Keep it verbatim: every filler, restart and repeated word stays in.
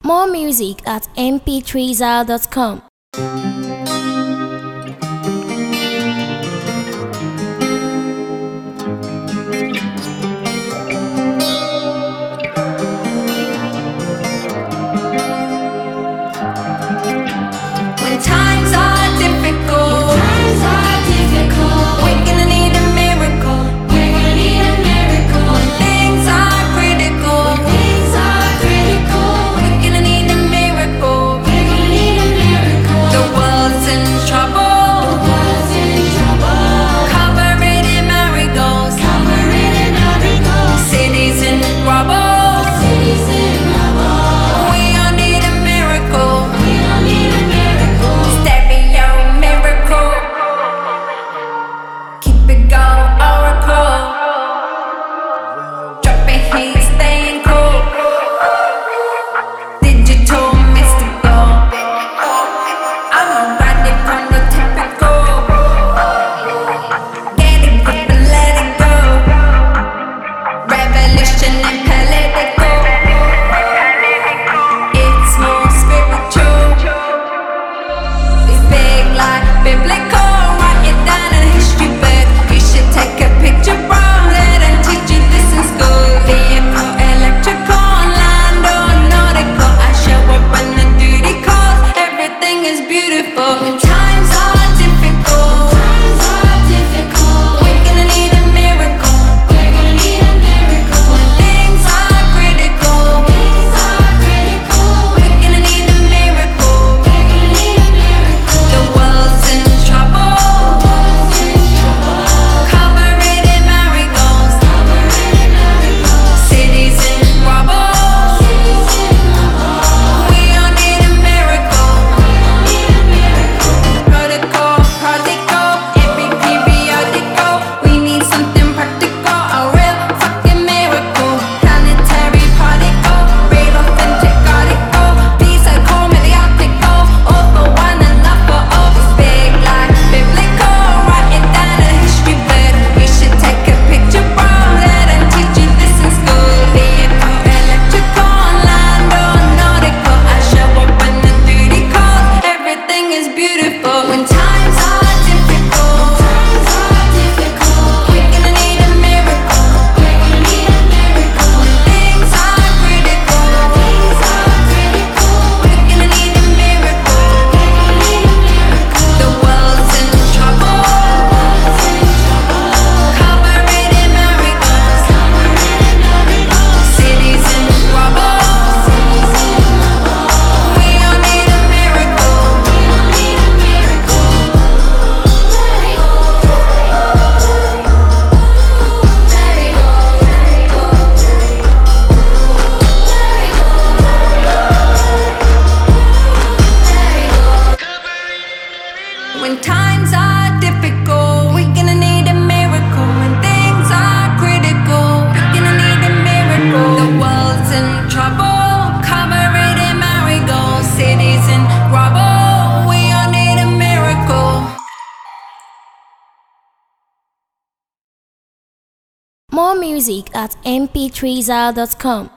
More music at m p three zal dot com. When times are difficult, times are difficult, we're gonna need a miracle. We're gonna need a miracle. When things are critical, things are critical, we're gonna need a miracle. We're gonna need a miracle. The world's in trouble, the world's in trouble. Cover it in marigolds, cover it in marigolds. Cities in rubble, cities in rubble. We all need a miracle. We all need a miracle. Stereo miracle. Keep it going, oracle. Dropping heat, staying cool. Digital mystical. I'm a ride from the typical. Get it, get it, let it go. Revolution and political. It's more spiritual. It's big like biblical. Write it down in a history book. You should take a picture, bro. Let them teach you this in school. Vehicle, electrical, land or nautical. I show up when the duty calls. Everything is beautiful. When times are difficult, times are difficult, we're gonna need a miracle. We're gonna need a miracle. When things are critical, things are critical, we're gonna need a miracle. We're gonna need a miracle. The world's in trouble, the world's in trouble. Cover it in marigolds, cover it in marigolds. Cities in rubble, cities in rubble. We all need a miracle. We all need a miracle. Protocol, prodigal, every periodical. We need something practical, a real fucking miracle. Planetary particle, real authentic article. These are cool, mediatical. All for one and love for all. It's big like biblical. Write it down in a history book. You should take a picture, bro. Let them teach you this in school. Vehicle, electrical, land or nautical. I show up when the duty calls. Everything is beautiful. When times are difficult, times are difficult, we're gonna need a miracle. We're gonna need a miracle. When things are critical, things are critical, we're gonna need a miracle. We're gonna need a miracle. The world's in trouble, the world's in trouble. Cover it in marigolds, cover it in marigolds. Cities in rubble, cities in rubble. We all need a miracle. We all need a miracle. When times are difficult, we're gonna need a miracle. When things are critical, we're gonna need a miracle. The world's in trouble, cover it in marigolds. Cities in rubble, we all need a miracle. More music at m p three zal dot com.